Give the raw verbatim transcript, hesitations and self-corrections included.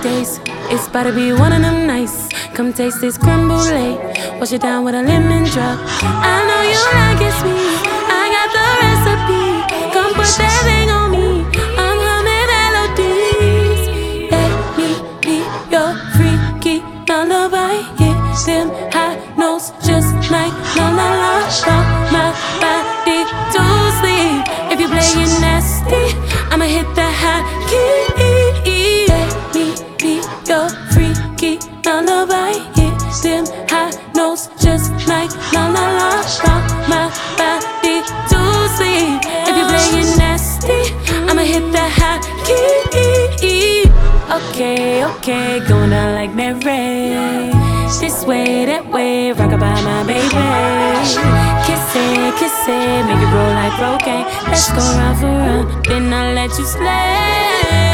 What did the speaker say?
days. It's about to be one of them nights. Come taste this creme brulee. Wash it down with a lemon drop. I know you like it sweet. I got the recipe. Come put that thing on me. I'm humming melodies. Let me be your freaky lullaby. Get them high notes just like la la la. Rock my body to sleep. If you playing nasty, I'ma hit the high key. Let me be your freaky lullaby. Hit them high notes just like la la la. Rock my body to sleep. If you playing nasty, I'ma hit the high key. Okay, okay, going down like that rain. This way, that way, rock about my baby. Kiss it, kiss it, make it roll like cocaine. Let's go round for round, then I'll let you slay.